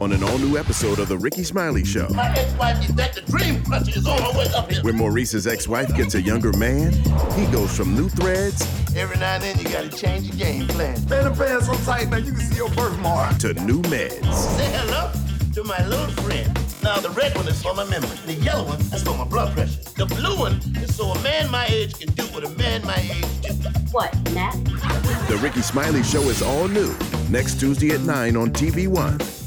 on an all-new episode of The Ricky Smiley Show. My ex-wife is that the dream crusher is on her way up here. When Maurice's ex-wife gets a younger man, he goes from new threads. Every now and then you gotta change your game plan. Man, the pants so tight, man, you can see your birthmark. To new meds. Say hello to my little friend. Now, the red one is for my memory. The yellow one is for my blood pressure. The blue one is so a man my age can do what a man my age do. What, Matt? The Ricky Smiley Show is all new next Tuesday at 9 on TV One.